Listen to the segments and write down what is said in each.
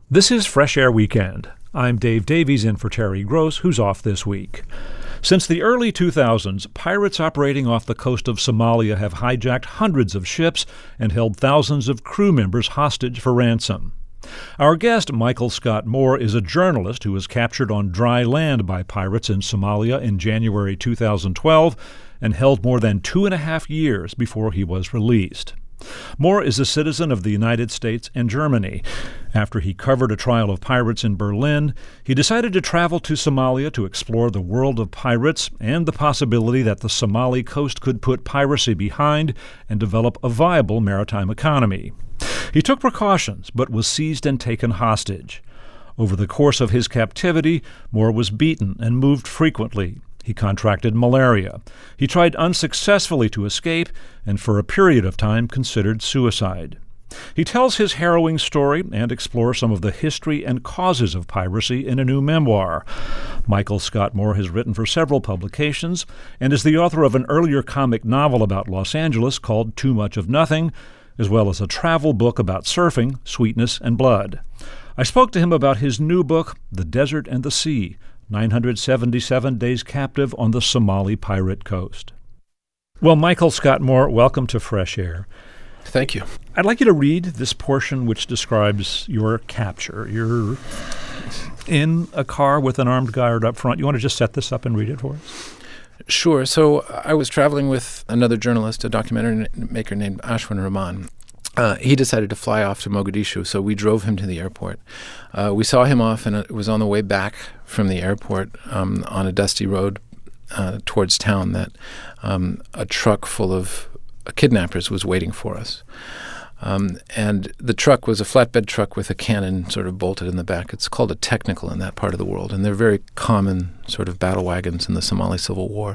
This is Fresh Air Weekend. I'm Dave Davies in for Terry Gross, who's off this week. Since the early 2000s, pirates operating off the coast of Somalia have hijacked hundreds of ships and held thousands of crew members hostage for ransom. Our guest, Michael Scott Moore, is a journalist who was captured on dry land by pirates in Somalia in January 2012 and held more than 2.5 years before he was released. Moore is a citizen of the United States and Germany. After he covered a trial of pirates in Berlin, he decided to travel to Somalia to explore the world of pirates and the possibility that the Somali coast could put piracy behind and develop a viable maritime economy. He took precautions, but was seized and taken hostage. Over the course of his captivity, Moore was beaten and moved frequently. He contracted malaria. He tried unsuccessfully to escape and for a period of time considered suicide. He tells his harrowing story and explores some of the history and causes of piracy in a new memoir. Michael Scott Moore has written for several publications and is the author of an earlier comic novel about Los Angeles called Too Much of Nothing, as well as a travel book about surfing, Sweetness and Blood. I spoke to him about his new book, The Desert and the Sea, 977 Days Captive on the Somali Pirate Coast. Well, Michael Scott Moore, welcome to Fresh Air. Thank you. I'd like you to read this portion which describes your capture. You're in a car with an armed guard up front. You want to just set this up and read it for us? Sure. So I was traveling with another journalist, a documentary maker named Ashwin Rahman. He decided to fly off to Mogadishu, so we drove him to the airport. We saw him off, and it was on the way back from the airport on a dusty road towards town that a truck full of kidnappers was waiting for us. And the truck was a flatbed truck with a cannon sort of bolted in the back. It's called a technical in that part of the world, and they're very common sort of battle wagons in the Somali Civil War.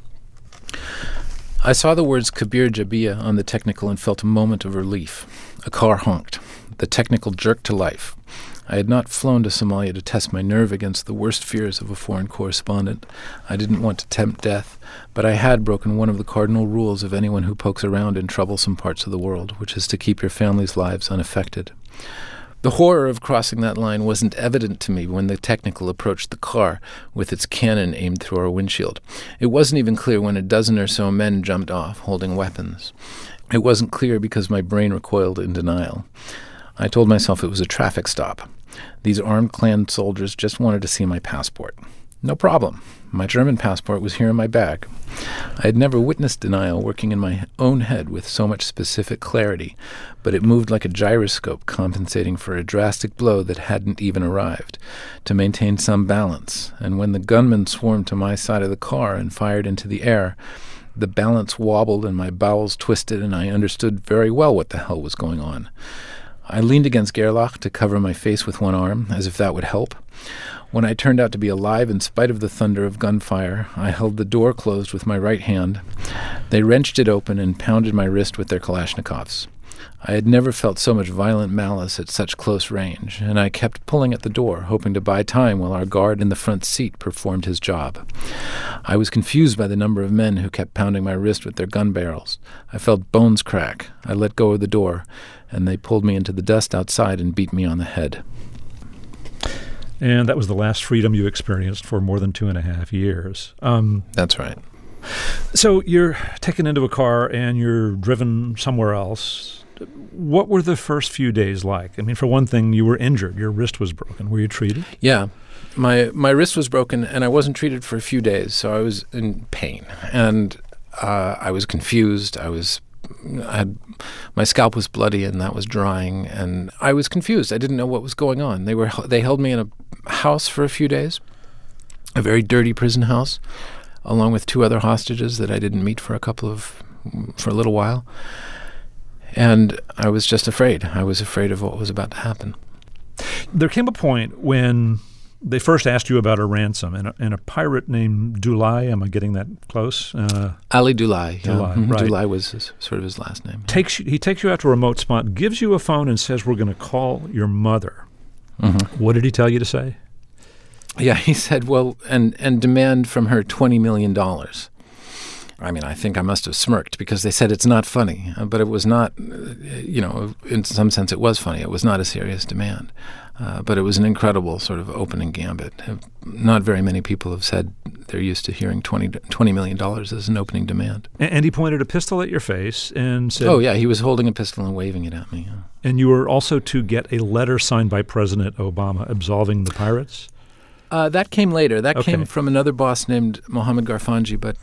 I saw the words Kabir Jabia on the technical and felt a moment of relief. A car honked. The technical jerked to life. I had not flown to Somalia to test my nerve against the worst fears of a foreign correspondent. I didn't want to tempt death, but I had broken one of the cardinal rules of anyone who pokes around in troublesome parts of the world, which is to keep your family's lives unaffected. The horror of crossing that line wasn't evident to me when the technical approached the car with its cannon aimed through our windshield. It wasn't even clear when a dozen or so men jumped off, holding weapons. It wasn't clear because my brain recoiled in denial. I told myself it was a traffic stop. These armed-clad soldiers just wanted to see my passport. No problem. My German passport was here in my bag. I had never witnessed denial working in my own head with so much specific clarity, but it moved like a gyroscope compensating for a drastic blow that hadn't even arrived, to maintain some balance. And when the gunmen swarmed to my side of the car and fired into the air, the balance wobbled and my bowels twisted, and I understood very well what the hell was going on. I leaned against Gerlach to cover my face with one arm, as if that would help. When I turned out to be alive in spite of the thunder of gunfire, I held the door closed with my right hand. They wrenched it open and pounded my wrist with their Kalashnikovs. I had never felt so much violent malice at such close range, and I kept pulling at the door, hoping to buy time while our guard in the front seat performed his job. I was confused by the number of men who kept pounding my wrist with their gun barrels. I felt bones crack. I let go of the door, and they pulled me into the dust outside and beat me on the head. And that was the last freedom you experienced for more than 2.5 years. That's right. So you're taken into a car and you're driven somewhere else. What were the first few days like? I mean, for one thing, you were injured. Your wrist was broken. Were you treated? Yeah. My wrist was broken, and I wasn't treated for a few days, so I was in pain. And I was confused. My scalp was bloody, and that was drying, and I was confused. I didn't know what was going on. They held me in a house for a few days, a very dirty prison house, along with 2 other hostages that I didn't meet for a little while. And I was just afraid. I was afraid of what was about to happen. There came a point when they first asked you about a ransom, and a pirate named Dulai, am I getting that close? Ali Dulai. Dulai, yeah. right. Dulai was sort of his last name. He takes you out to a remote spot, gives you a phone, and says, we're going to call your mother. Mm-hmm. What did he tell you to say? Yeah, he said, well, and demand from her $20 million. I mean, I think I must have smirked because they said it's not funny, but it was not, in some sense it was funny. It was not a serious demand, but it was an incredible sort of opening gambit. Not very many people have said they're used to hearing $20 million as an opening demand. And he pointed a pistol at your face and said... Oh, yeah, he was holding a pistol and waving it at me. Yeah. And you were also to get a letter signed by President Obama absolving the pirates? That came later. That Okay. came from another boss named Mohammed Garfanji. But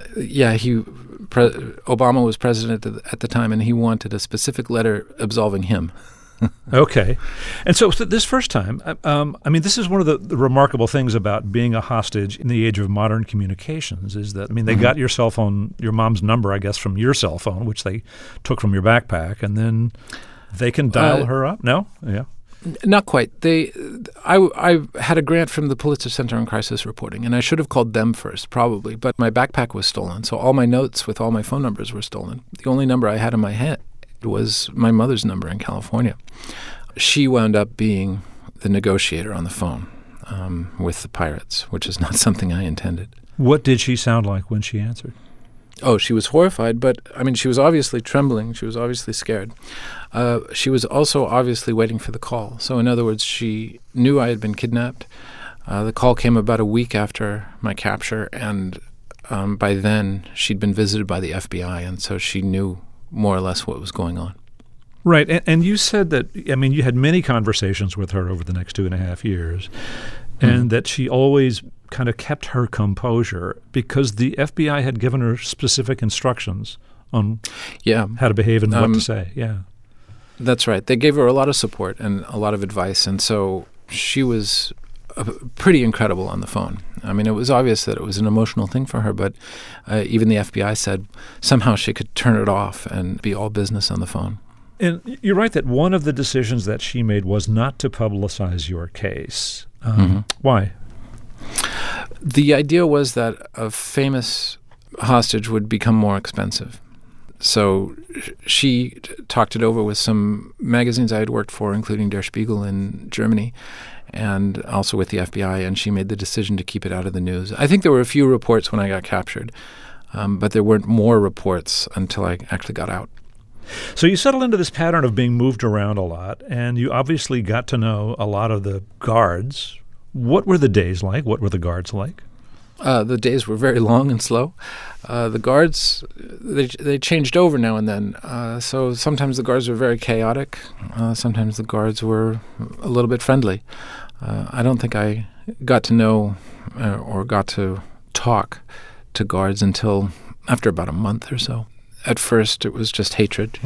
Obama was president at the time, and he wanted a specific letter absolving him. Okay. And so this first time, this is one of the remarkable things about being a hostage in the age of modern communications is that, they got your cell phone, your mom's number, I guess, from your cell phone, which they took from your backpack, and then they can dial her up? No? Yeah. Not quite. I had a grant from the Pulitzer Center on Crisis Reporting, and I should have called them first, probably. But my backpack was stolen, so all my notes with all my phone numbers were stolen. The only number I had in my head was my mother's number in California. She wound up being the negotiator on the phone with the pirates, which is not something I intended. What did she sound like when she answered? Oh, she was horrified, but, she was obviously trembling. She was obviously scared. She was also obviously waiting for the call. So, in other words, she knew I had been kidnapped. The call came about a week after my capture, and by then she'd been visited by the FBI, and so she knew more or less what was going on. Right. And you said that, you had many conversations with her over the next 2.5 years, and that she always kind of kept her composure because the FBI had given her specific instructions on how to behave and what to say. Yeah. That's right. They gave her a lot of support and a lot of advice, and so she was pretty incredible on the phone. It was obvious that it was an emotional thing for her, but even the FBI said somehow she could turn it off and be all business on the phone. And you're right that one of the decisions that she made was not to publicize your case. Why? The idea was that a famous hostage would become more expensive. So she talked it over with some magazines I had worked for, including Der Spiegel in Germany, and also with the FBI, and she made the decision to keep it out of the news. I think there were a few reports when I got captured, but there weren't more reports until I actually got out. So you settled into this pattern of being moved around a lot, and you obviously got to know a lot of the guards. What were the days like? What were the guards like? The days were very long and slow. The guards, they changed over now and then. So sometimes the guards were very chaotic. Sometimes the guards were a little bit friendly. I don't think I got to know or got to talk to guards until after about a month or so. At first, it was just hatred,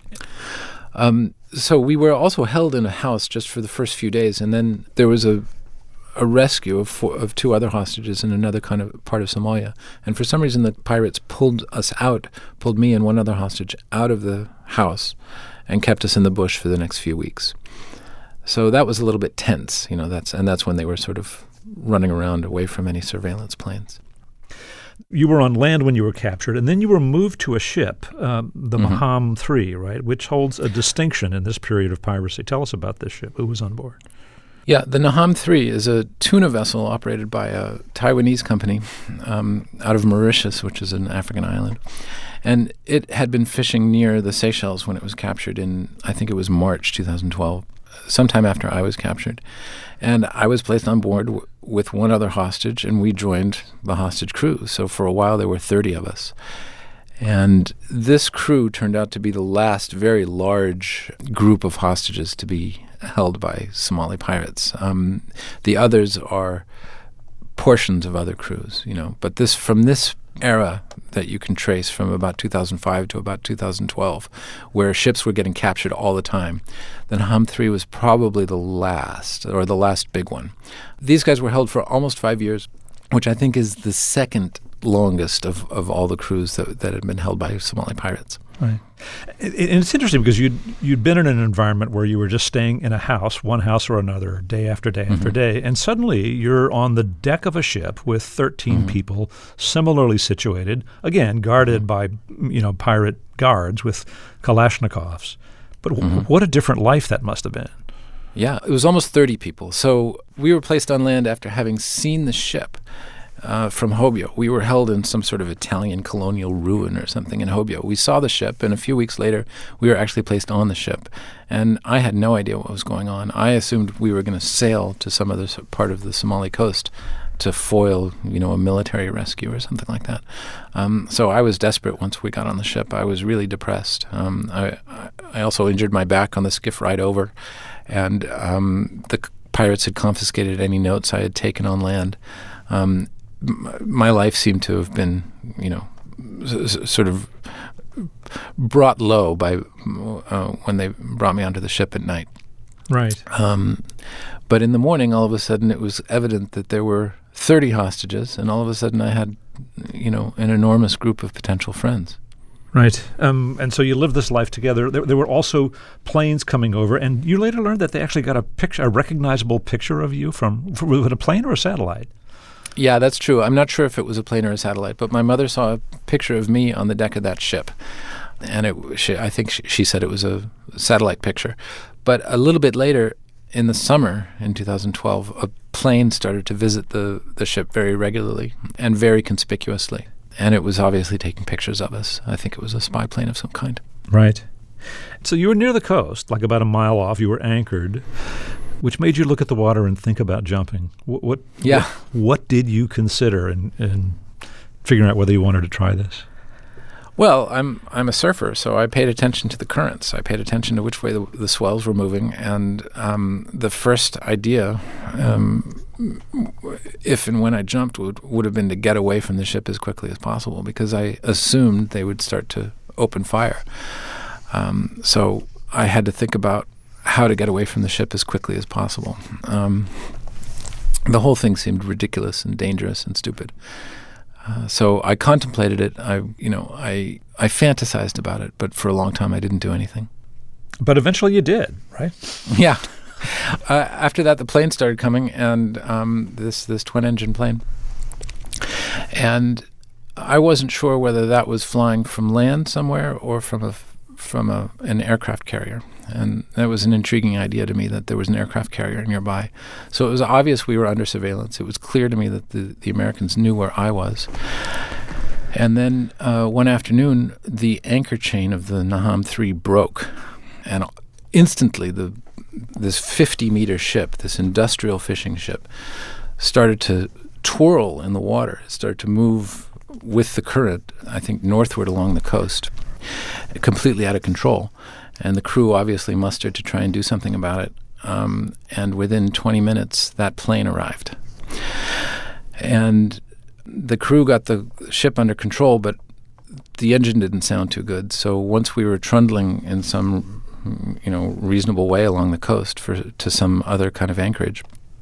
So we were also held in a house just for the first few days, and then there was a rescue of two other hostages in another kind of part of Somalia. And for some reason, the pirates pulled me and one other hostage out of the house and kept us in the bush for the next few weeks. So that was a little bit tense, that's when they were sort of running around away from any surveillance planes. You were on land when you were captured, and then you were moved to a ship, the Maham III, right, which holds a distinction in this period of piracy. Tell us about this ship. Who was on board? Yeah, the Naham III is a tuna vessel operated by a Taiwanese company out of Mauritius, which is an African island. And it had been fishing near the Seychelles when it was captured in, I think it was March 2012, sometime after I was captured. And I was placed on board with one other hostage, and we joined the hostage crew. So for a while, there were 30 of us. And this crew turned out to be the last very large group of hostages to be held by Somali pirates. The others are portions of other crews, But from this era that you can trace from about 2005 to about 2012, where ships were getting captured all the time, the Naham III was probably the last big one. These guys were held for almost 5 years, which I think is the second longest of all the crews that had been held by Somali pirates. Right. And it's interesting because you'd been in an environment where you were just staying in a house, one house or another, day after day after day, and suddenly you're on the deck of a ship with 13 people similarly situated, again, guarded by pirate guards with Kalashnikovs. But what a different life that must have been. Yeah, it was almost 30 people. So we were placed on land after having seen the ship. from Hobyo. We were held in some sort of Italian colonial ruin or something in Hobyo. We saw the ship, and a few weeks later, we were actually placed on the ship. And I had no idea what was going on. I assumed we were going to sail to some other part of the Somali coast to foil, a military rescue or something like that. So I was desperate once we got on the ship. I was really depressed. I also injured my back on the skiff ride over, and the pirates had confiscated any notes I had taken on land. My life seemed to have been, sort of brought low by when they brought me onto the ship at night. Right. But in the morning, all of a sudden, it was evident that there were 30 hostages, and all of a sudden I had, an enormous group of potential friends. Right. And so you lived this life together. There were also planes coming over, and you later learned that they actually got a recognizable picture of you from a plane or a satellite. Yeah, that's true. I'm not sure if it was a plane or a satellite, but my mother saw a picture of me on the deck of that ship, and I think she said it was a satellite picture. But a little bit later, in the summer in 2012, a plane started to visit the ship very regularly and very conspicuously. And it was obviously taking pictures of us. I think it was a spy plane of some kind. Right. So you were near the coast, like about a mile off. You were anchored, which made you look at the water and think about jumping. What did you consider in figuring out whether you wanted to try this? Well, I'm a surfer, so I paid attention to the currents. I paid attention to which way the swells were moving, and the first idea, if and when I jumped, would have been to get away from the ship as quickly as possible, because I assumed they would start to open fire. So I had to think about how to get away from the ship as quickly as possible. The whole thing seemed ridiculous and dangerous and stupid. So I contemplated it. I fantasized about it, but for a long time I didn't do anything. But eventually you did, right? Yeah. After that, the plane started coming, and this twin-engine plane. And I wasn't sure whether that was flying from land somewhere or from an aircraft carrier. And that was an intriguing idea to me, that there was an aircraft carrier nearby. So it was obvious we were under surveillance. It was clear to me that the Americans knew where I was. And then one afternoon, the anchor chain of the Naham 3 broke. And instantly, this 50-meter ship, this industrial fishing ship, started to twirl in the water. It started to move with the current, I think, northward along the coast, completely out of control. And the crew obviously mustered to try and do something about it. And within 20 minutes, that plane arrived. And the crew got the ship under control, but the engine didn't sound too good. So once we were trundling in some, reasonable way along the coast to some other kind of anchorage,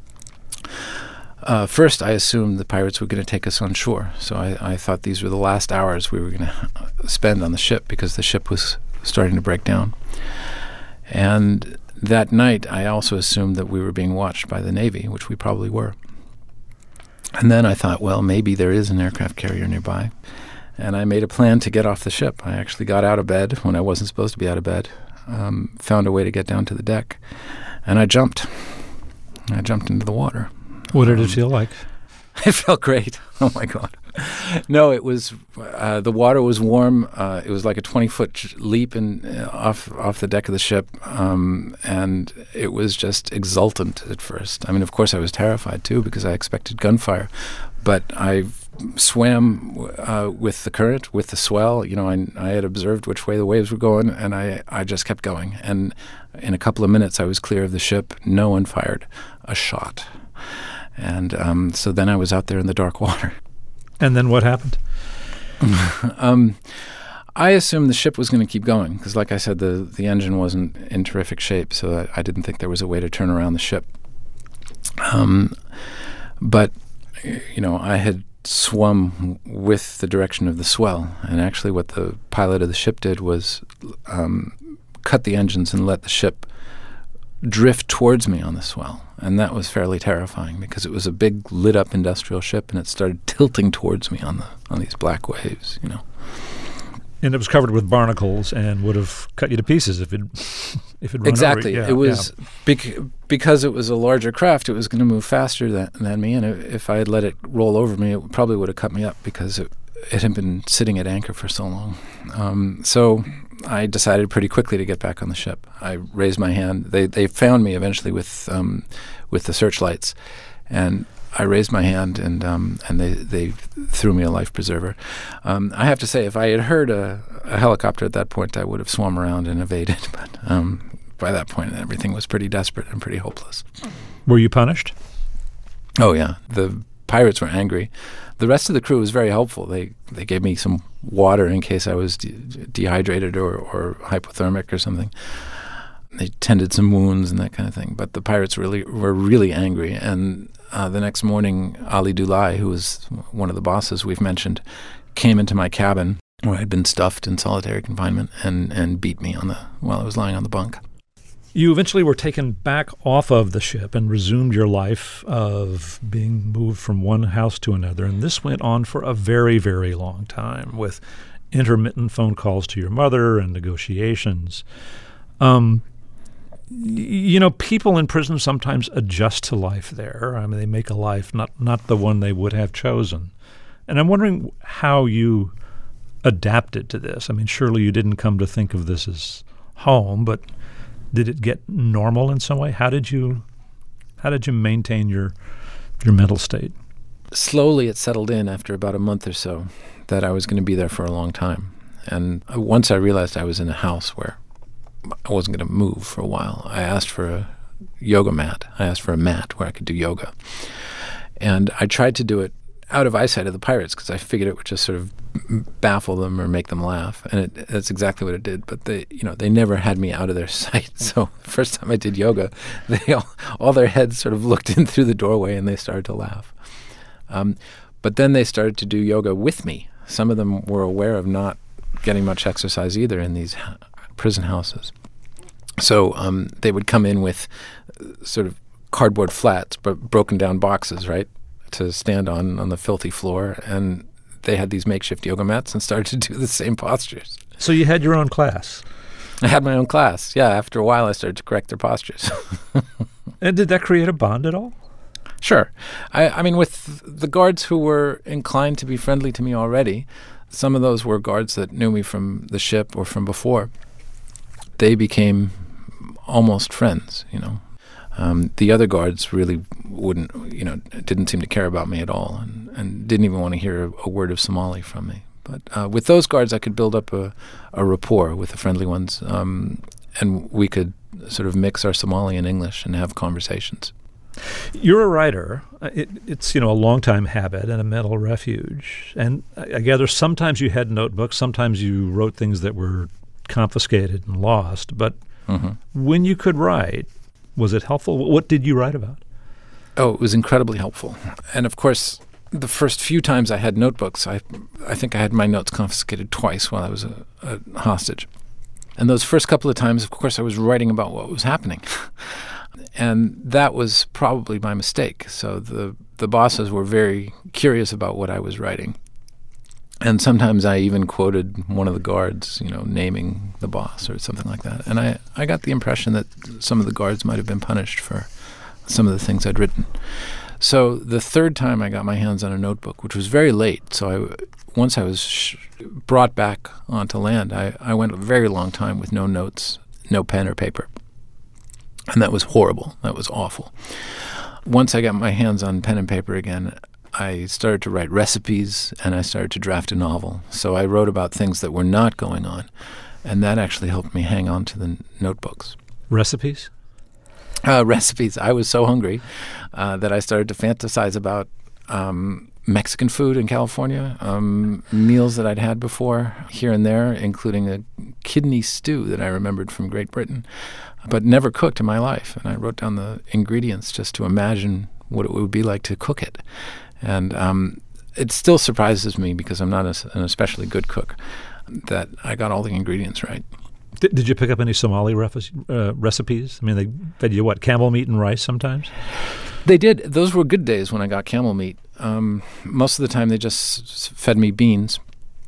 first I assumed the pirates were going to take us on shore. So I thought these were the last hours we were going to spend on the ship, because the ship was starting to break down. And that night, I also assumed that we were being watched by the Navy, which we probably were. And then I thought, well, maybe there is an aircraft carrier nearby. And I made a plan to get off the ship. I actually got out of bed when I wasn't supposed to be out of bed, found a way to get down to the deck, and I jumped. I jumped into the water. What did it feel like? It felt great. Oh, my God. No, it was the water was warm. It was like a 20-foot leap off the deck of the ship, and it was just exultant at first. I mean, of course, I was terrified too, because I expected gunfire, but I swam with the current, with the swell. I had observed which way the waves were going, and I just kept going. And in a couple of minutes, I was clear of the ship. No one fired a shot, and so then I was out there in the dark water. And then what happened? I assumed the ship was going to keep going, because, like I said, the engine wasn't in terrific shape, so I didn't think there was a way to turn around the ship. But, I had swum with the direction of the swell, and actually what the pilot of the ship did was cut the engines and let the ship drift towards me on the swell. And that was fairly terrifying, because it was a big lit-up industrial ship, and it started tilting towards me on these black waves, And it was covered with barnacles and would have cut you to pieces if it run Exactly. over you. It was because it was a larger craft, it was going to move faster than me, and if I had let it roll over me, it probably would have cut me up because it had been sitting at anchor for so long. So I decided pretty quickly to get back on the ship. I raised my hand. They found me eventually with the searchlights, and I raised my hand, and they threw me a life preserver. I have to say, if I had heard a helicopter at that point, I would have swum around and evaded. But by that point, everything was pretty desperate and pretty hopeless. Were you punished? Oh, yeah. The pirates were angry. The rest of the crew was very helpful. They gave me some water in case I was dehydrated or hypothermic or something. They tended some wounds and that kind of thing. But the pirates were really angry. And the next morning, Ali Dulai, who was one of the bosses we've mentioned, came into my cabin where I'd been stuffed in solitary confinement and beat me while I was lying on the bunk. You eventually were taken back off of the ship and resumed your life of being moved from one house to another. And this went on for a very, very long time with intermittent phone calls to your mother and negotiations. People in prison sometimes adjust to life there. I mean, they make a life not the one they would have chosen. And I'm wondering how you adapted to this. I mean, surely you didn't come to think of this as home, but did it get normal in some way? How did you maintain your mental state? Slowly it settled in after about a month or so that I was going to be there for a long time. And once I realized I was in a house where I wasn't going to move for a while, I asked for a yoga mat. I asked for a mat where I could do yoga. And I tried to do it out of eyesight of the pirates because I figured it would just sort of baffle them or make them laugh, and that's exactly what it did. But they never had me out of their sight. So the first time I did yoga, they all their heads sort of looked in through the doorway and they started to laugh. But then they started to do yoga with me. Some of them were aware of not getting much exercise either in these prison houses. So they would come in with sort of cardboard flats, but broken down boxes, right, to stand on the filthy floor, and they had these makeshift yoga mats and started to do the same postures. So you had your own class? I had my own class, yeah. After a while, I started to correct their postures. And did that create a bond at all? Sure. I mean, with the guards who were inclined to be friendly to me already, some of those were guards that knew me from the ship or from before. They became almost friends, The other guards really didn't seem to care about me at all and didn't even want to hear a word of Somali from me. But with those guards, I could build up a rapport with the friendly ones, and we could sort of mix our Somali and English and have conversations. You're a writer. It's a long-time habit and a mental refuge. And I gather sometimes you had notebooks, sometimes you wrote things that were confiscated and lost. But when you could write, was it helpful? What did you write about? Oh, it was incredibly helpful. And of course, the first few times I had notebooks, I think I had my notes confiscated twice while I was a hostage. And those first couple of times, of course, I was writing about what was happening. And that was probably my mistake. So the bosses were very curious about what I was writing. And sometimes I even quoted one of the guards, naming the boss or something like that. And I got the impression that some of the guards might have been punished for some of the things I'd written. So the third time I got my hands on a notebook, which was very late, so once I was brought back onto land, I went a very long time with no notes, no pen or paper. And that was horrible. That was awful. Once I got my hands on pen and paper again, I started to write recipes and I started to draft a novel. So I wrote about things that were not going on, and that actually helped me hang on to the notebooks. Recipes? Recipes. I was so hungry that I started to fantasize about Mexican food in California, meals that I'd had before here and there, including a kidney stew that I remembered from Great Britain, but never cooked in my life. And I wrote down the ingredients just to imagine what it would be like to cook it. And it still surprises me, because I'm not an especially good cook, that I got all the ingredients right. Did you pick up any Somali recipes? I mean, they fed you, camel meat and rice sometimes? They did. Those were good days when I got camel meat. Most of the time they just fed me beans.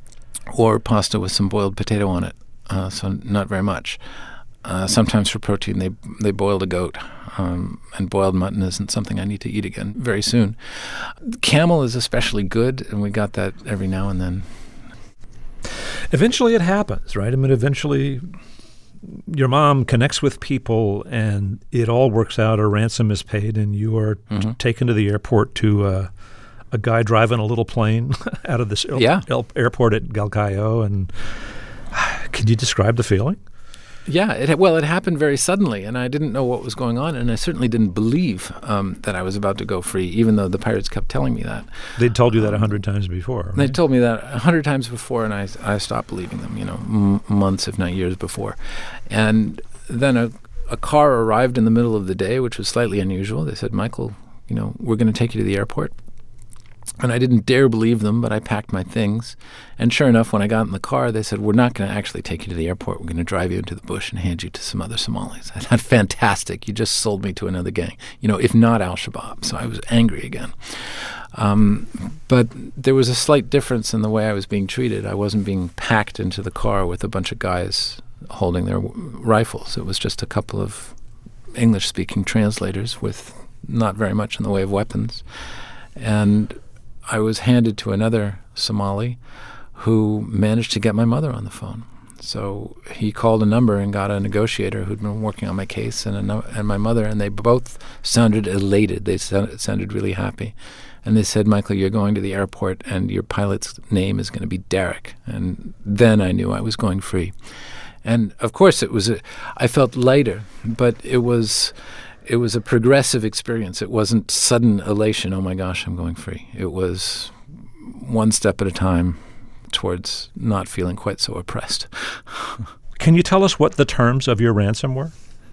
or pasta with some boiled potato on it, so not very much. Sometimes for protein, they boiled a goat, and boiled mutton isn't something I need to eat again very soon. Camel is especially good, and we got that every now and then. Eventually it happens, right? I mean, eventually your mom connects with people, and it all works out. A ransom is paid, and you are taken to the airport to a guy driving a little plane out of this airport at Galkayo. And can you describe the feeling? Yeah, it happened very suddenly, and I didn't know what was going on, and I certainly didn't believe that I was about to go free, even though the pirates kept telling me that. They'd told you that 100 times before. Right? They told me that 100 times before, and I stopped believing them, months, if not years before. And then a car arrived in the middle of the day, which was slightly unusual. They said, Michael, we're going to take you to the airport. And I didn't dare believe them, but I packed my things. And sure enough, when I got in the car, they said, we're not going to actually take you to the airport. We're going to drive you into the bush and hand you to some other Somalis. I thought, fantastic. You just sold me to another gang, if not Al-Shabaab. So I was angry again. But there was a slight difference in the way I was being treated. I wasn't being packed into the car with a bunch of guys holding their rifles. It was just a couple of English-speaking translators with not very much in the way of weapons. And I was handed to another Somali who managed to get my mother on the phone. So he called a number and got a negotiator who'd been working on my case and my mother, and they both sounded elated. They sounded really happy. And they said, Michael, you're going to the airport and your pilot's name is going to be Derek. And then I knew I was going free. And, of course, I felt lighter, but it was a progressive experience. It wasn't sudden elation, oh my gosh, I'm going free. It was one step at a time towards not feeling quite so oppressed. Can you tell us what the terms of your ransom were?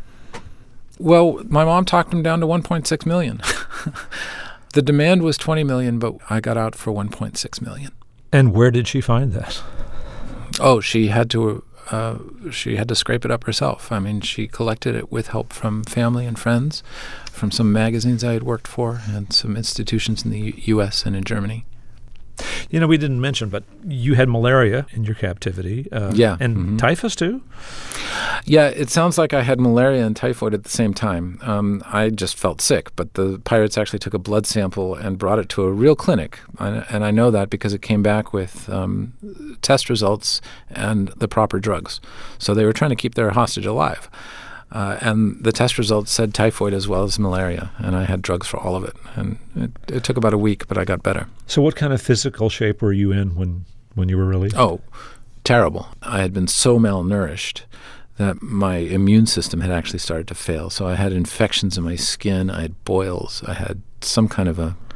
Well, my mom talked him down to $1.6 million. The demand was $20 million, but I got out for $1.6 million. And where did she find that? Oh, she had to scrape it up herself. I mean, she collected it with help from family and friends, from some magazines I had worked for, and some institutions in the U.S. and in Germany. We didn't mention, but you had malaria in your captivity. And typhus, too? Yeah, it sounds like I had malaria and typhoid at the same time. I just felt sick, but the pirates actually took a blood sample and brought it to a real clinic. And I know that because it came back with test results and the proper drugs. So they were trying to keep their hostage alive. And the test results said typhoid as well as malaria, and I had drugs for all of it. And it took about a week, but I got better. So what kind of physical shape were you in when you were released? Oh, terrible. I had been so malnourished that my immune system had actually started to fail. So I had infections in my skin. I had boils. I had some kind of I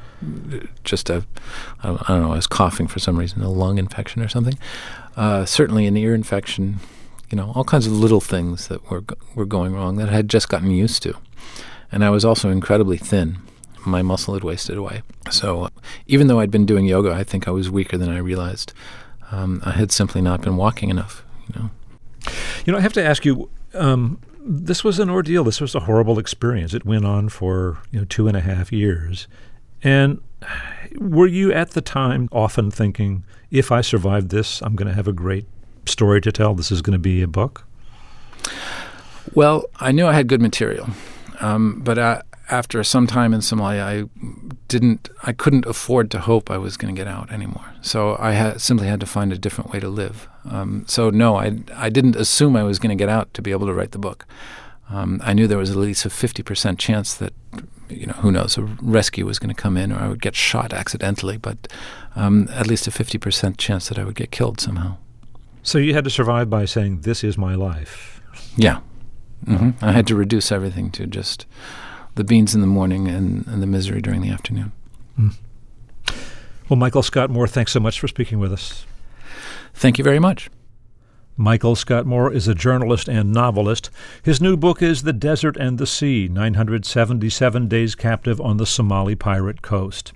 don't know, I was coughing for some reason, a lung infection or something. Certainly an ear infection. All kinds of little things that were going wrong that I had just gotten used to. And I was also incredibly thin. My muscle had wasted away. So even though I'd been doing yoga, I think I was weaker than I realized. I had simply not been walking enough, I have to ask you, this was an ordeal. This was a horrible experience. It went on for 2.5 years. And were you at the time often thinking, if I survive this, I'm going to have a great story to tell? This is going to be a book? Well, I knew I had good material, but after some time in Somalia, I couldn't afford to hope I was going to get out anymore. So I simply had to find a different way to live. So no, I didn't assume I was going to get out to be able to write the book. I knew there was at least a 50% chance that, who knows, a rescue was going to come in or I would get shot accidentally, but at least a 50% chance that I would get killed somehow. So you had to survive by saying, this is my life. Yeah. Mm-hmm. I had to reduce everything to just the beans in the morning and the misery during the afternoon. Mm. Well, Michael Scott Moore, thanks so much for speaking with us. Thank you very much. Michael Scott Moore is a journalist and novelist. His new book is The Desert and the Sea, 977 Days Captive on the Somali Pirate Coast.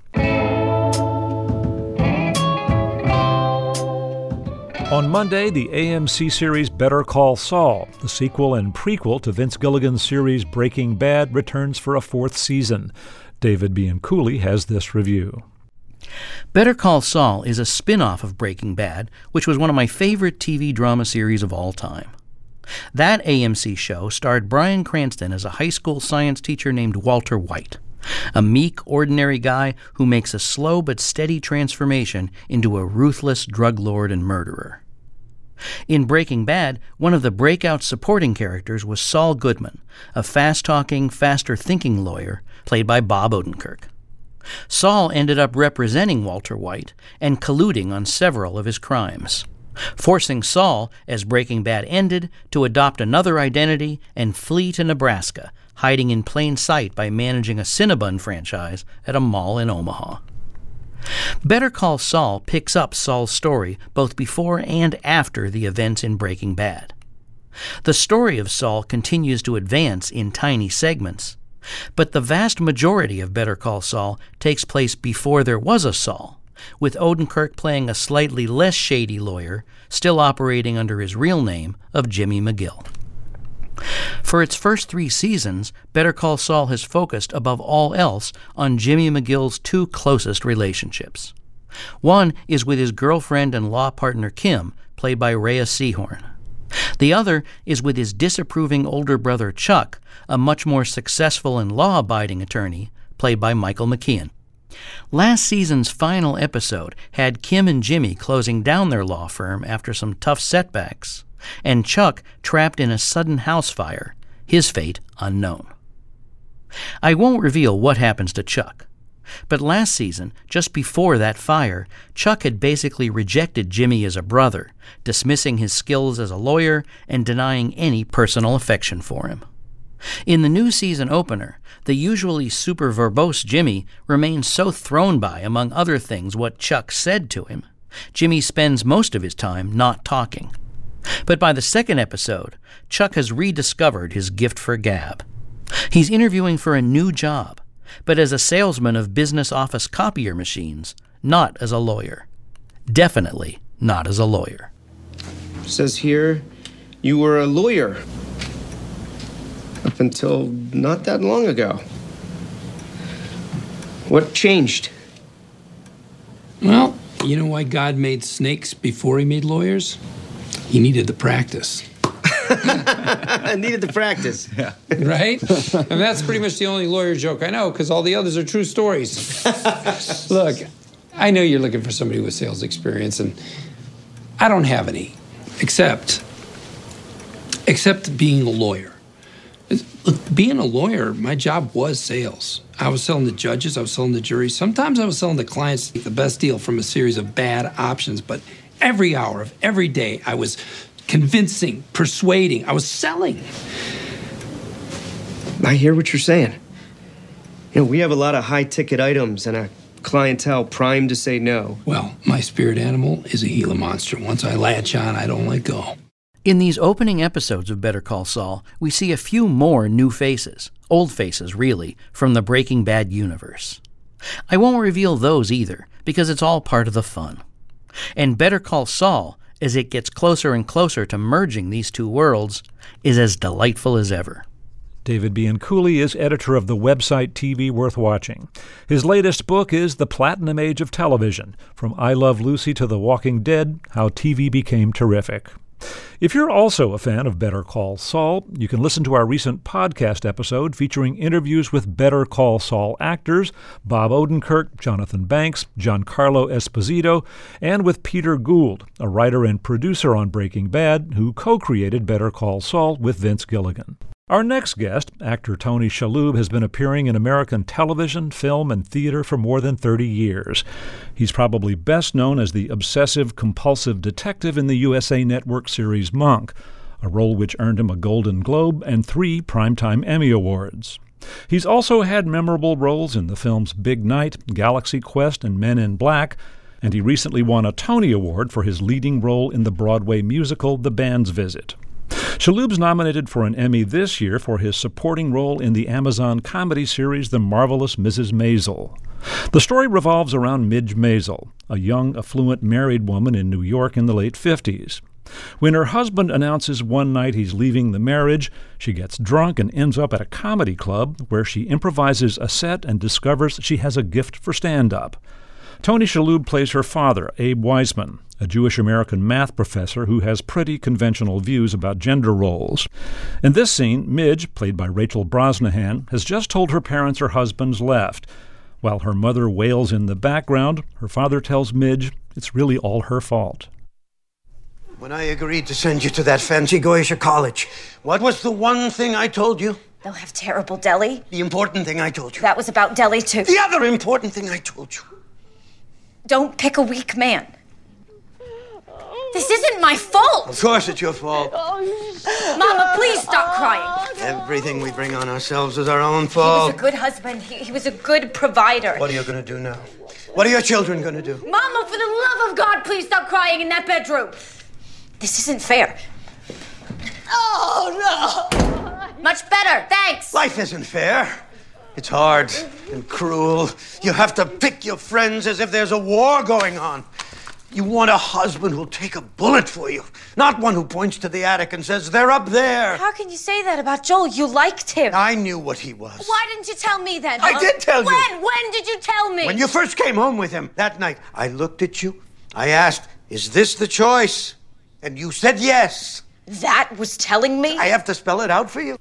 On Monday, the AMC series Better Call Saul, the sequel and prequel to Vince Gilligan's series Breaking Bad, returns for a 4th season. David Bianculli has this review. Better Call Saul is a spin-off of Breaking Bad, which was one of my favorite TV drama series of all time. That AMC show starred Bryan Cranston as a high school science teacher named Walter White, a meek, ordinary guy who makes a slow but steady transformation into a ruthless drug lord and murderer. In Breaking Bad, one of the breakout supporting characters was Saul Goodman, a fast-talking, faster-thinking lawyer played by Bob Odenkirk. Saul ended up representing Walter White and colluding on several of his crimes, forcing Saul, as Breaking Bad ended, to adopt another identity and flee to Nebraska, hiding in plain sight by managing a Cinnabon franchise at a mall in Omaha. Better Call Saul picks up Saul's story both before and after the events in Breaking Bad. The story of Saul continues to advance in tiny segments, but the vast majority of Better Call Saul takes place before there was a Saul, with Odenkirk playing a slightly less shady lawyer, still operating under his real name of Jimmy McGill. For its first 3 seasons, Better Call Saul has focused above all else on Jimmy McGill's 2 closest relationships. One is with his girlfriend and law partner Kim, played by Rhea Seehorn. The other is with his disapproving older brother Chuck, a much more successful and law-abiding attorney, played by Michael McKean. Last season's final episode had Kim and Jimmy closing down their law firm after some tough setbacks, and Chuck trapped in a sudden house fire, his fate unknown. I won't reveal what happens to Chuck, but last season, just before that fire, Chuck had basically rejected Jimmy as a brother, dismissing his skills as a lawyer and denying any personal affection for him. In the new season opener, the usually super verbose Jimmy remains so thrown by, among other things, what Chuck said to him. Jimmy spends most of his time not talking. But by the second episode, Chuck has rediscovered his gift for gab. He's interviewing for a new job, but as a salesman of business office copier machines, not as a lawyer. Definitely not as a lawyer. It says here you were a lawyer up until not that long ago. What changed? Well, you know why God made snakes before he made lawyers? He needed the practice. I needed the practice. Yeah. Right? And that's pretty much the only lawyer joke I know, because all the others are true stories. Look, I know you're looking for somebody with sales experience, and I don't have any, except being a lawyer. Look, being a lawyer, my job was sales. I was selling to judges, I was selling to juries. Sometimes I was selling to clients the best deal from a series of bad options, but every hour of every day, I was convincing, persuading, I was selling. I hear what you're saying. You know, we have a lot of high-ticket items and a clientele primed to say no. Well, my spirit animal is a Gila monster. Once I latch on, I don't let go. In these opening episodes of Better Call Saul, we see a few more new faces, old faces really, from the Breaking Bad universe. I won't reveal those either, because it's all part of the fun. And Better Call Saul, as it gets closer and closer to merging these two worlds, is as delightful as ever. David Bianculli is editor of the website TV Worth Watching. His latest book is The Platinum Age of Television, From I Love Lucy to The Walking Dead, How TV Became Terrific. If you're also a fan of Better Call Saul, you can listen to our recent podcast episode featuring interviews with Better Call Saul actors Bob Odenkirk, Jonathan Banks, Giancarlo Esposito, and with Peter Gould, a writer and producer on Breaking Bad who co-created Better Call Saul with Vince Gilligan. Our next guest, actor Tony Shalhoub, has been appearing in American television, film, and theater for more than 30 years. He's probably best known as the obsessive-compulsive detective in the USA Network series Monk, a role which earned him a Golden Globe and 3 Primetime Emmy Awards. He's also had memorable roles in the films Big Night, Galaxy Quest, and Men in Black, and he recently won a Tony Award for his leading role in the Broadway musical The Band's Visit. Shalhoub's nominated for an Emmy this year for his supporting role in the Amazon comedy series The Marvelous Mrs. Maisel. The story revolves around Midge Maisel, a young, affluent married woman in New York in the late 50s. When her husband announces one night he's leaving the marriage, she gets drunk and ends up at a comedy club where she improvises a set and discovers she has a gift for stand-up. Tony Shalhoub plays her father, Abe Weisman, a Jewish-American math professor who has pretty conventional views about gender roles. In this scene, Midge, played by Rachel Brosnahan, has just told her parents her husband's left. While her mother wails in the background, her father tells Midge it's really all her fault. When I agreed to send you to that fancy Goyish college, what was the one thing I told you? They'll have terrible deli. The important thing I told you. That was about deli, too. The other important thing I told you. Don't pick a weak man. This isn't my fault. Of course it's your fault. Mama, please stop crying. Everything we bring on ourselves is our own He fault. was a good husband. He was a good provider. What are you going to do now? What are your children going to do? Mama, for the love of God, please stop crying in that bedroom. This isn't fair. Oh, no. Much better, thanks. Life isn't fair. It's hard and cruel. You have to pick your friends as if there's a war going on. You want a husband who'll take a bullet for you, not one who points to the attic and says, they're up there. How can you say that about Joel? You liked him. I knew what he was. Why didn't you tell me then? I did tell you. When did you tell me? When you first came home with him that night, I looked at you. I asked, is this the choice? And you said yes. That was telling me? I have to spell it out for you.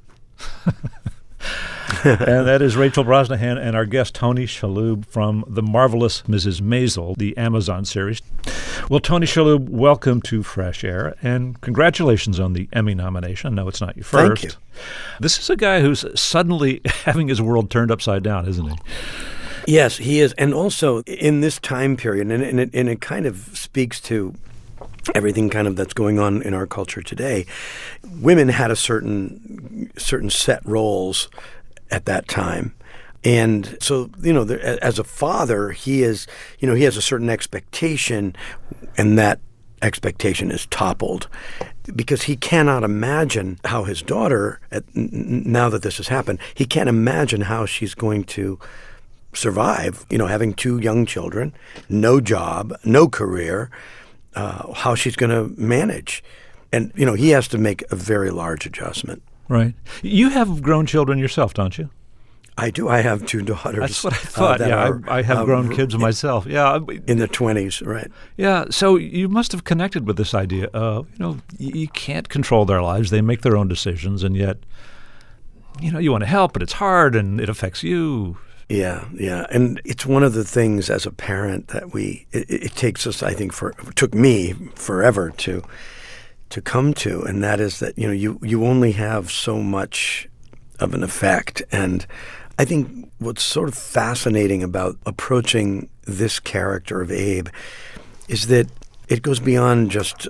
And that is Rachel Brosnahan and our guest Tony Shalhoub from The Marvelous Mrs. Maisel, the Amazon series. Well, Tony Shalhoub, welcome to Fresh Air, and congratulations on the Emmy nomination. No, it's not your first. Thank you. This is a guy who's suddenly having his world turned upside down, isn't he? Yes, he is. And also in this time period, and it kind of speaks to everything kind of that's going on in our culture today, women had a certain set roles at that time. And so, as a father, he has a certain expectation, and that expectation is toppled because he cannot imagine how his daughter, now that this has happened, he can't imagine how she's going to survive, having two young children, no job, no career, how she's going to manage. And, he has to make a very large adjustment. Right. You have grown children yourself, don't you? I do. I have two daughters. That's what I thought. I have grown kids myself. Yeah. In their 20s, right. Yeah. So you must have connected with this idea of, you can't control their lives. They make their own decisions. And yet, you want to help, but it's hard and it affects you. Yeah. And it's one of the things as a parent that it takes us, I think, it took me forever to come to, and that is that, you only have so much of an effect. And I think what's sort of fascinating about approaching this character of Abe is that it goes beyond just,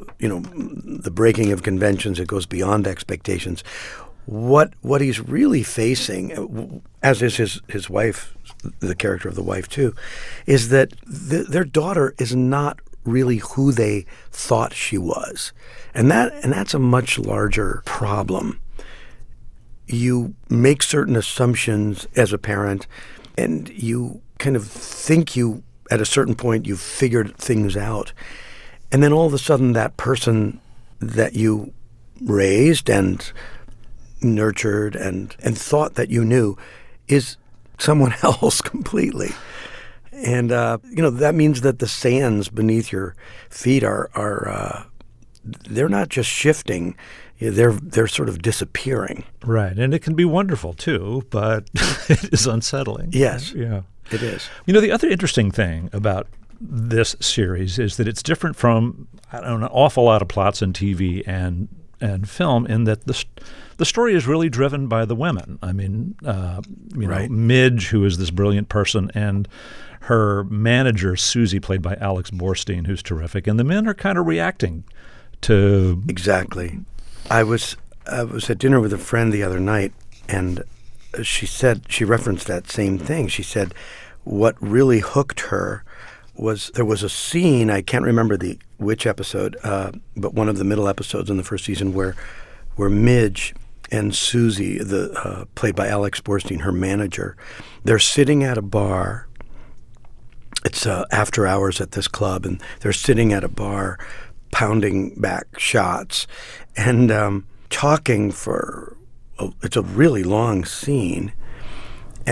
the breaking of conventions. It goes beyond expectations. What he's really facing, as is his wife, the character of the wife too, is that their daughter is not really who they thought she was. And that's a much larger problem. You make certain assumptions as a parent, and you kind of think at a certain point, you've figured things out. And then all of a sudden, that person that you raised and nurtured and thought that you knew is someone else completely. And, that means that the sands beneath your feet are they're not just shifting, they're sort of disappearing. Right. And it can be wonderful, too, but it is unsettling. Yes. Yeah. It is. The other interesting thing about this series is that it's different from, an awful lot of plots in TV and film in that the story is really driven by the women. I mean, right. Midge, who is this brilliant person, and her manager, Susie, played by Alex Borstein, who's terrific. And the men are kind of reacting to... Exactly. I was at dinner with a friend the other night, and she referenced that same thing. She said what really hooked her was there was a scene, I can't remember which episode, but one of the middle episodes in the first season where Midge and Susie, played by Alex Borstein, her manager, they're sitting at a bar. It's after hours at this club, and they're sitting at a bar pounding back shots and talking it's a really long scene. And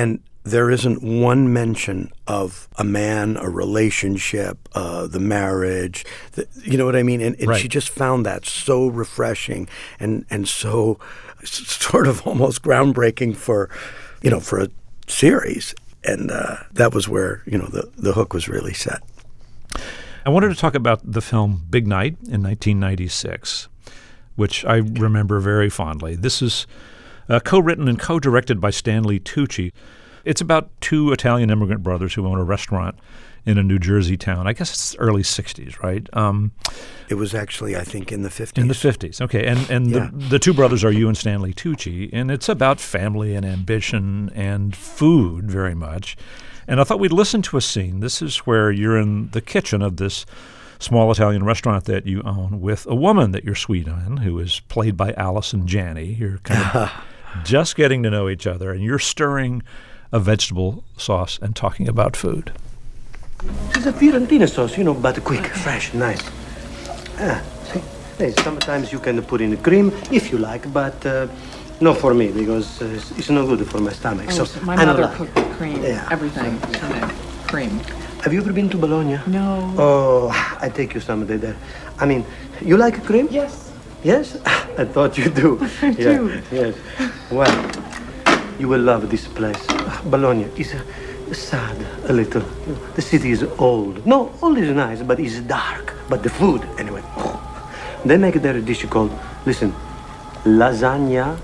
there isn't one mention of a man, a relationship, the marriage, you know what I mean? And Right. she just found that so refreshing and so sort of almost groundbreaking for a series. And that was where, the hook was really set. I wanted to talk about the film Big Night in 1996, which I remember very fondly. This is co-written and co-directed by Stanley Tucci. It's about two Italian immigrant brothers who own a restaurant in a New Jersey town. I guess it's early 60s, right? It was actually, I think, in the 50s. In the 50s, okay. And Yeah. the two brothers are you and Stanley Tucci, and it's about family and ambition and food very much. And I thought we'd listen to a scene. This is where you're in the kitchen of this small Italian restaurant that you own with a woman that you're sweet on, who is played by Allison Janney. You're kind of just getting to know each other, and you're stirring a vegetable sauce and talking about food. It's a Fiorentina sauce, but quick, fresh, nice. See? Hey, sometimes you can put in cream if you like, but not for me because it's not good for my stomach. Oh, so my I don't mother like cooked with cream. Yeah. Everything in it. Cream. Have you ever been to Bologna? No. Oh, I take you someday there. I mean, you like cream? Yes. Yes? I thought you do. I do. Yes. Well, you will love this place. Bologna is sad a little. The city is old. No, old is nice, but it's dark. But the food, anyway. They make their dish called, listen, lasagna.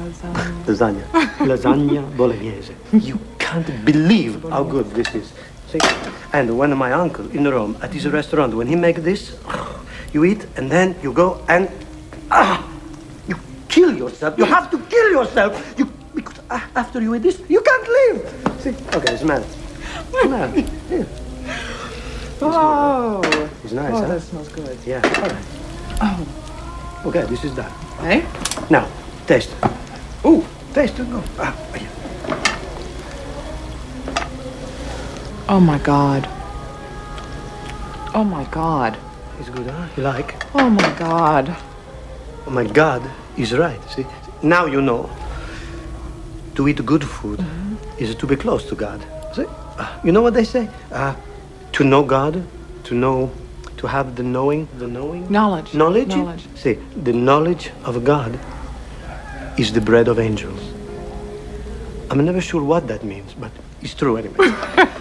Lasagna bolognese. You can't believe how good this is. See? And when my uncle in Rome at his restaurant, when he make this, you eat and then you go and you kill yourself. You have to kill yourself. Because after you eat this, you can't live. See? Okay, smell. Smell. Yeah. Oh. It's nice, Oh, huh? that smells good. Yeah. All right. Oh. Okay, this is done. Hey? Now, taste. Ooh, taste. Go. Yeah. Oh my God. Oh my God. It's good, huh? You like? Oh my God. Oh my God, he's right. See? Now you know. To eat good food is to be close to God. See? You know what they say? To know God, to have the knowing. Knowledge. Knowledge? Knowledge. See, the knowledge of God is the bread of angels. I'm never sure what that means, but it's true anyway.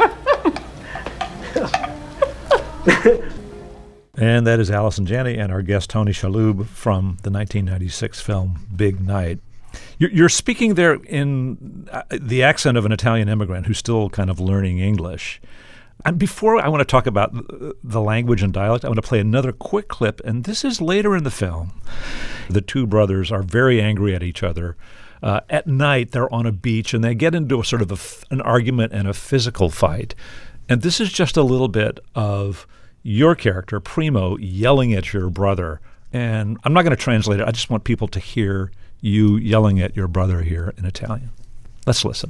And that is Allison Janney and our guest Tony Shalhoub from the 1996 film Big Night. You're speaking there in the accent of an Italian immigrant who's still kind of learning English. And before I want to talk about the language and dialect, I want to play another quick clip, and this is later in the film. The two brothers are very angry at each other. At night, they're on a beach, and they get into a sort of an argument and a physical fight. And this is just a little bit of your character, Primo, yelling at your brother. And I'm not going to translate it. I just want people to hear you yelling at your brother here in Italian. Let's listen.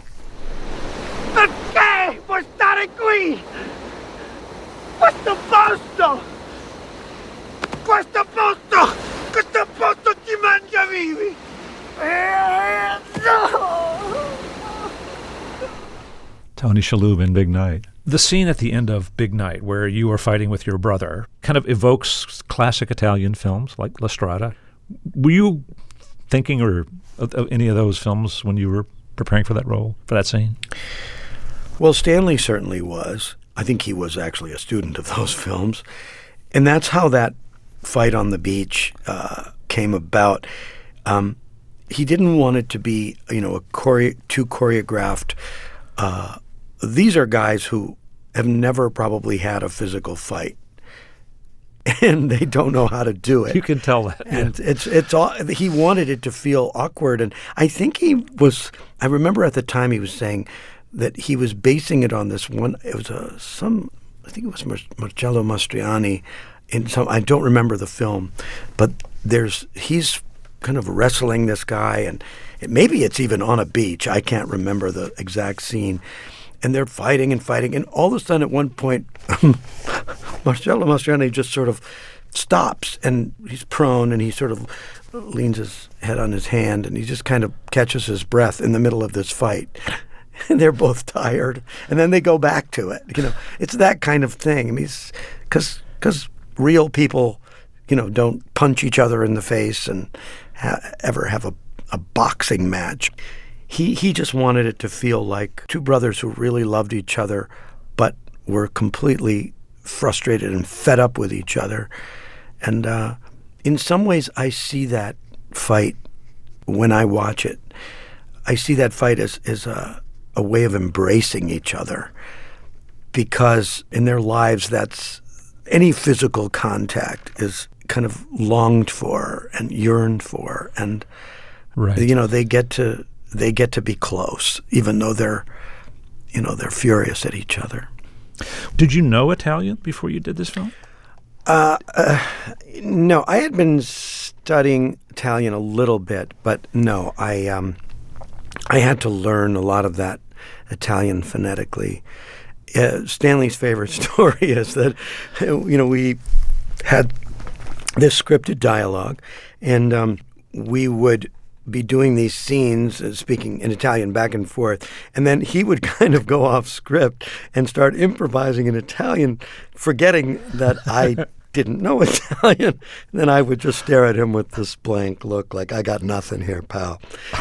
Perché vuoi stare qui? Questo posto! Questo posto ti mangia vivi! No! Tony Shalhoub in Big Night. The scene at the end of Big Night where you are fighting with your brother kind of evokes classic Italian films like La Strada. Were you thinking of any of those films when you were preparing for that role, for that scene? Well, Stanley certainly was. I think he was actually a student of those films. And that's how that fight on the beach came about. He didn't want it to be, too choreographed. These are guys who have never probably had a physical fight, and they don't know how to do it. You can tell that. And it's all, he wanted it to feel awkward, and I think he was. I remember at the time he was saying that he was basing it on this one. It was I think it was Marcello Mastroianni in some. I don't remember the film, but he's kind of wrestling this guy, and maybe it's even on a beach. I can't remember the exact scene. And they're fighting, and all of a sudden at one point, Marcello Mastroianni just sort of stops, and he's prone, and he sort of leans his head on his hand, and he just kind of catches his breath in the middle of this fight. and they're both tired, and then they go back to it. It's that kind of thing. I mean, because real people, don't punch each other in the face and ever have a boxing match. He just wanted it to feel like two brothers who really loved each other, but were completely frustrated and fed up with each other. And in some ways, I see that fight when I watch it. I see that fight as a way of embracing each other, because in their lives, that's any physical contact is kind of longed for and yearned for, and right. They get to be close, even though they're furious at each other. Did you know Italian before you did this film? No, I had been studying Italian a little bit, but no, I had to learn a lot of that Italian phonetically. Stanley's favorite story is that, we had this scripted dialogue, and we would be doing these scenes, speaking in Italian back and forth, and then he would kind of go off script and start improvising in Italian, forgetting that I didn't know Italian. And then I would just stare at him with this blank look, like, I got nothing here, pal.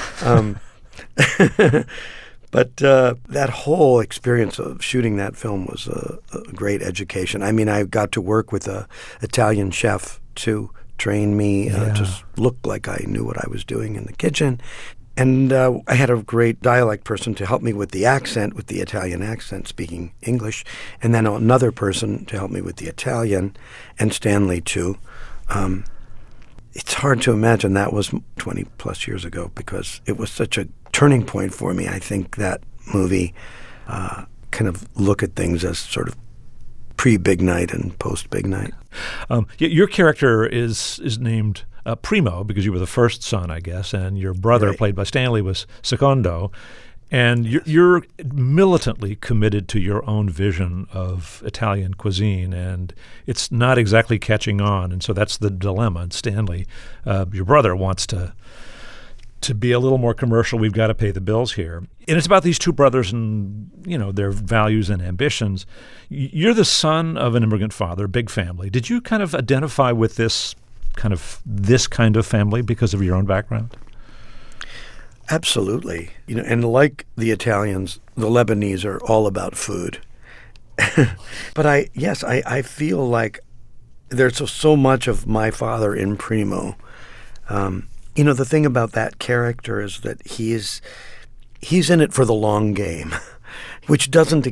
But that whole experience of shooting that film was a great education. I mean, I got to work with an Italian chef to train me, to look like I knew what I was doing in the kitchen. And I had a great dialect person to help me with the accent, with the Italian accent, speaking English, and then another person to help me with the Italian, and Stanley too. It's hard to imagine that was 20 plus years ago, because it was such a turning point for me. I think that movie kind of look at things as sort of pre-Big Night and post-Big Night. Your character is named Primo because you were the first son, I guess, and your brother, right, played by Stanley, was Secondo. And you're militantly committed to your own vision of Italian cuisine, and it's not exactly catching on. And so that's the dilemma. And Stanley, your brother, wants to be a little more commercial. We've got to pay the bills here. And it's about these two brothers and, their values and ambitions. You're the son of an immigrant father, big family. Did you kind of identify with this kind of family because of your own background? Absolutely. And like the Italians, the Lebanese are all about food. But I feel like there's so much of my father in Primo. The thing about that character is that he's in it for the long game, which isn't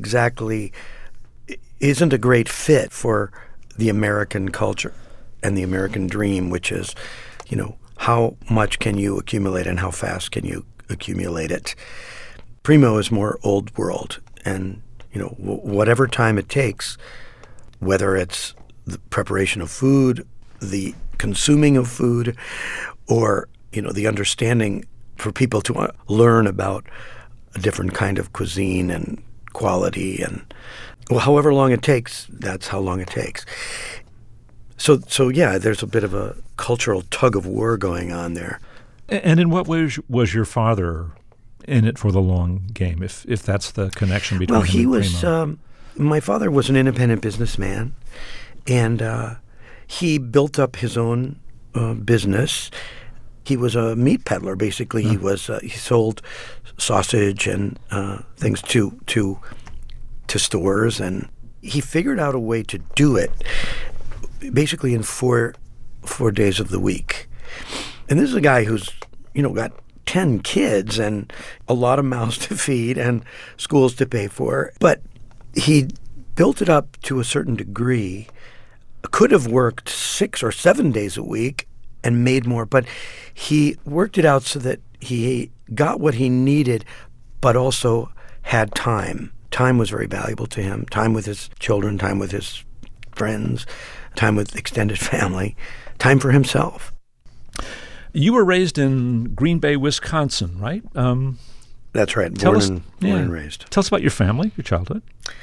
a great fit for the American culture and the American dream, which is, how much can you accumulate and how fast can you accumulate it? Primo is more old world, and, whatever time it takes, whether it's the preparation of food, the consuming of food, or, the understanding for people to learn about a different kind of cuisine and quality, and however long it takes, that's how long it takes. So yeah, there's a bit of a cultural tug of war going on there. And in what ways was your father in it for the long game, if that's the connection between him and Primo? My father was an independent businessman, and he built up his own business. He was a meat peddler, basically. He sold sausage and things to stores, and he figured out a way to do it basically in four days of the week. And this is a guy who's, got 10 kids and a lot of mouths to feed and schools to pay for. But he built it up to a certain degree, could have worked 6 or 7 days a week and made more. But he worked it out so that he got what he needed, but also had time. Time was very valuable to him. Time with his children, time with his friends, time with extended family, time for himself. You were raised in Green Bay, Wisconsin, right? That's right. Born and raised. Tell us about your family, your childhood.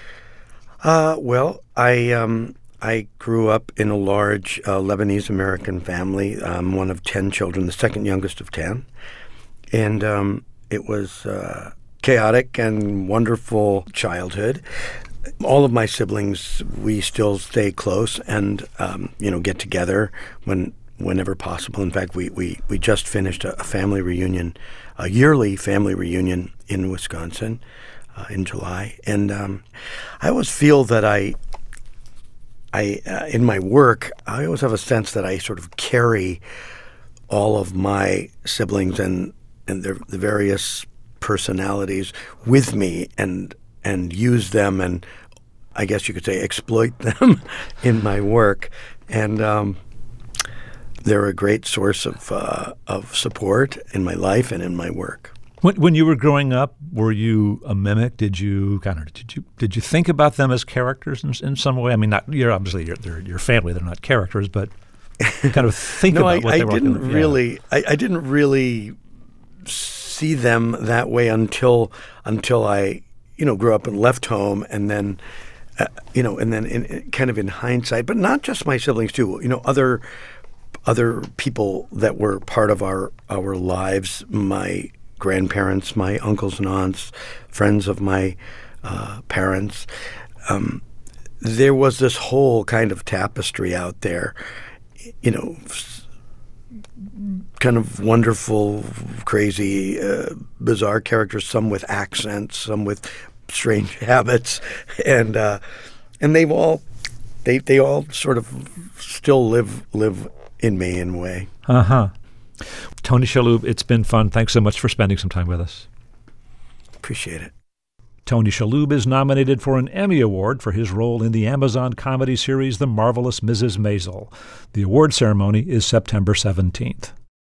Well, I grew up in a large Lebanese-American family. I'm one of 10 children, the second youngest of 10. And it was chaotic and wonderful childhood. All of my siblings, we still stay close and, get together whenever possible. In fact, we just finished a family reunion, a yearly family reunion in Wisconsin in July. And I always feel that I in my work, I always have a sense that I sort of carry all of my siblings and the various personalities with me and use them and I guess you could say exploit them in my work. And they're a great source of support in my life and in my work. When you were growing up, were you a mimic? Did you think about them as characters in some way? I mean, you're obviously they're your family; they're not characters, but kind of think about what they were. I didn't really see them that way until I grew up and left home, and then kind of in hindsight, but not just my siblings too. Other people that were part of our lives, my grandparents, my uncles and aunts, friends of my parents. There was this whole kind of tapestry out there, kind of wonderful, crazy, bizarre characters, some with accents, some with strange habits, and they all sort of still live in me in a way. Tony Shalhoub, it's been fun. Thanks so much for spending some time with us. Appreciate it. Tony Shalhoub is nominated for an Emmy Award for his role in the Amazon comedy series The Marvelous Mrs. Maisel. The award ceremony is September 17th.